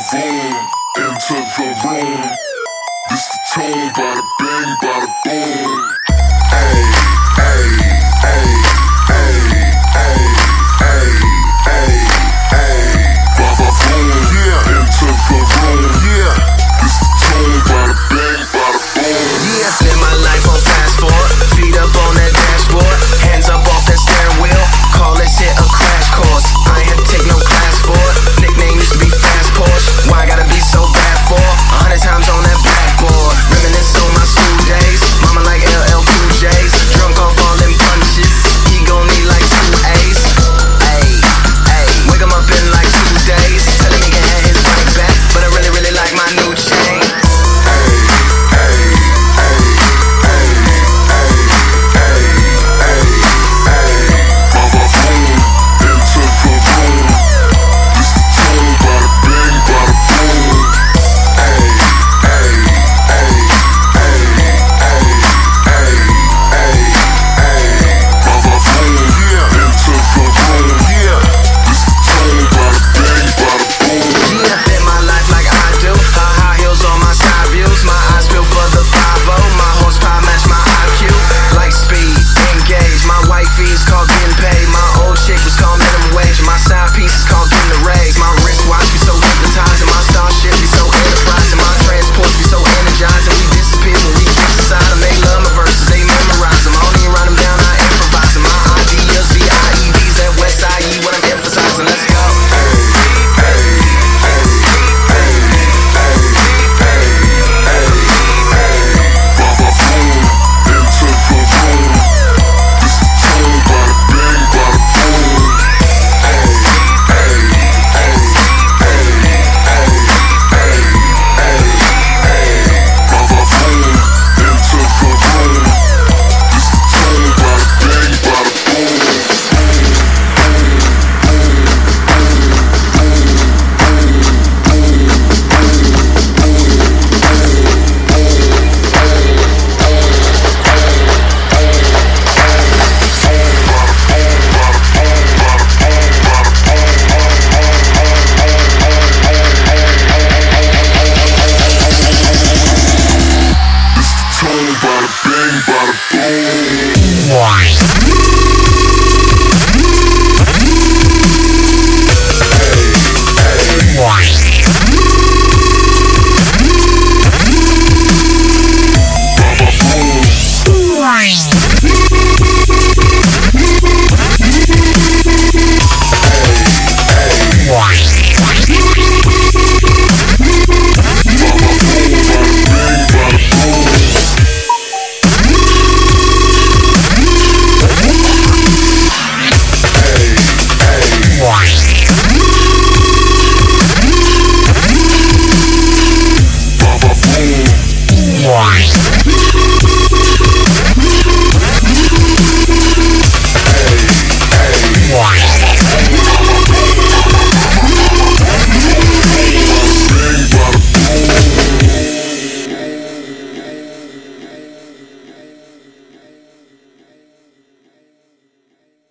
vroom, into the room. This the tune, bada bang, bada boom. Ay, ay, ay, ay, ay, ay, ay, ay. Bada boom, yeah, into the room, yeah. This the tune, bada bang, bada boom. Yeah, spend my life on fast forward, feet up on that dashboard, hands up off that steering wheel. Call this shit a crash course. I ain't had to take no class for it. Nickname used to be Fast Porsche. Why I gotta be so bad for? 100 times on that blackboard. Reminisce on my school days. Mama like LL Cool J's. Drunk off all them punches. He gon' need like 2 A's. Ayy, ayy. Wake him up in like 2 days. Tell him he can have his bike back, but I really, really like my new chain. Bada bang, bada boom.